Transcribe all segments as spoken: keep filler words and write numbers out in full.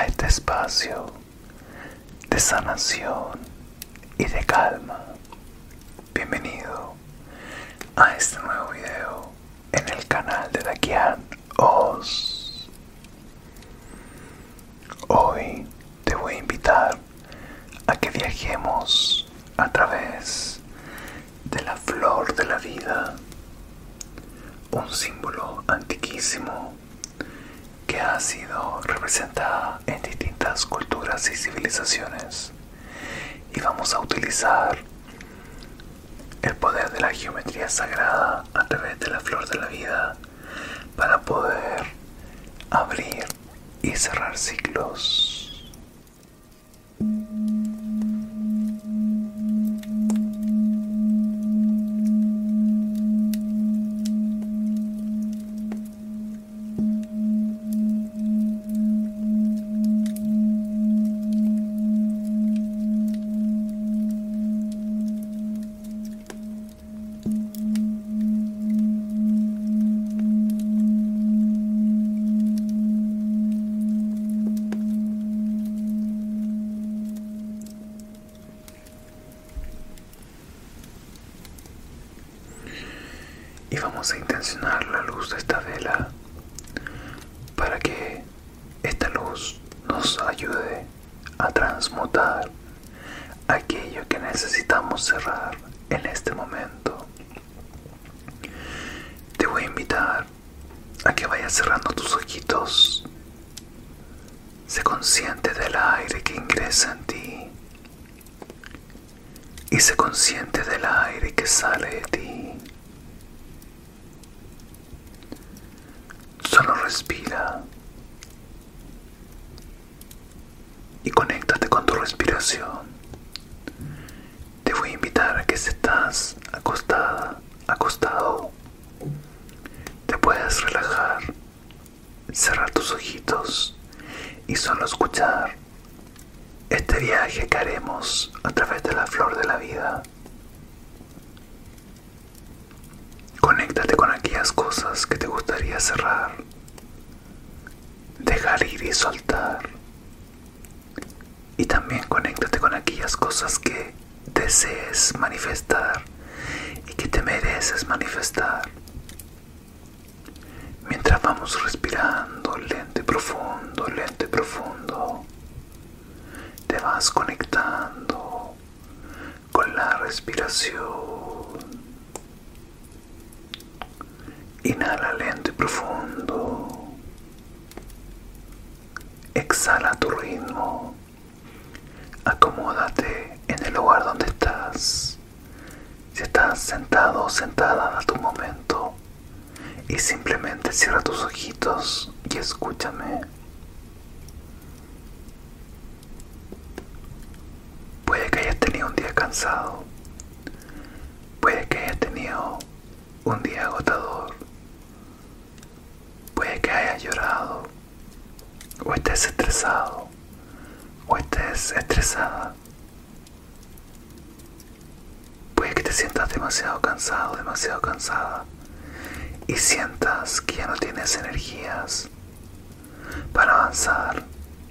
a este espacio de sanación y de calma. Bienvenido a este nuevo video en el canal de Dakian Oz. Hoy te voy a invitar a que viajemos a través de la flor de la vida, un símbolo antiquísimo que ha sido representada en distintas culturas y civilizaciones, y vamos a utilizar el poder de la geometría sagrada a través de la flor de la vida para poder abrir y cerrar ciclos. Y vamos a intencionar la luz de esta vela para que esta luz nos ayude a transmutar aquello que necesitamos cerrar en este momento. Te voy a invitar a que vayas cerrando tus ojitos. Sé consciente del aire que ingresa en ti y sé consciente del aire que sale de ti. Solo respira y conéctate con tu respiración. Te voy a invitar a que si estás acostada, acostado, te puedas relajar, cerrar tus ojitos y solo escuchar este viaje que haremos a través de la flor de la vida. Conéctate con aquellas cosas que te gustaría cerrar, dejar ir y soltar. Y también conéctate con aquellas cosas que desees manifestar y que te mereces manifestar. Mientras vamos respirando lento y profundo, lento y profundo, te vas conectando con la respiración. Inhala lento y profundo. Exhala a tu ritmo. Acomódate en el lugar donde estás. Si estás sentado o sentada, da tu momento y simplemente cierra tus ojitos y escúchame. Puede que hayas tenido un día cansado. Puede que hayas tenido un día agotador. Puede que hayas llorado, o estés estresado, o estés estresada. Puede que te sientas demasiado cansado, demasiado cansada, y sientas que ya no tienes energías para avanzar.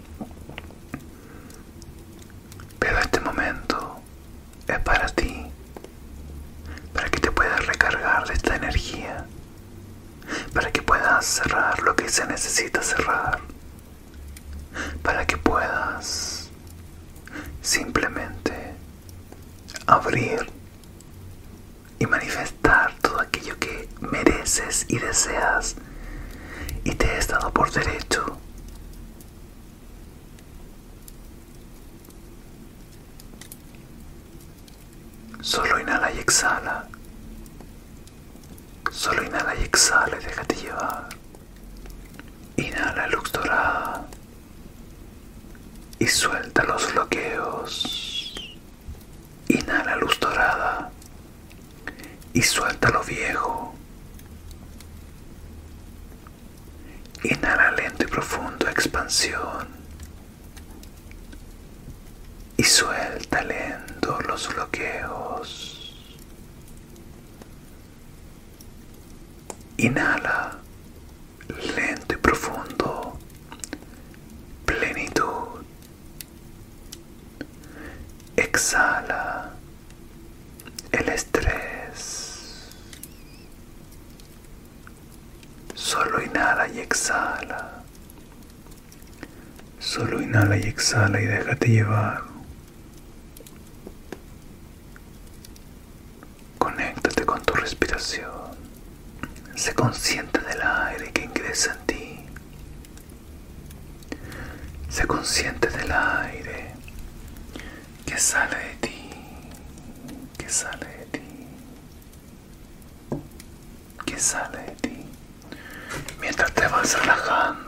Pero este momento es para ti, para que te puedas recargar de esta energía, para que puedas cerrar lo que se necesita cerrar, para que puedas simplemente abrir y manifestar todo aquello que mereces y deseas y te es dado por derecho. Solo inhala y exhala. Solo inhala y exhala y déjate llevar. Inhala luz dorada y suelta los bloqueos. Inhala luz dorada y suelta lo viejo. Inhala lento y profundo expansión y suelta lento los bloqueos. Inhala lento y profundo plenitud. Solo inhala y exhala. Solo inhala y exhala y déjate llevar. Conéctate con tu respiración. Sé consciente del aire que ingresa en ti. Sé consciente del aire que sale de ti, que sale de ti, que sale de ti. Mientras te vas relajando,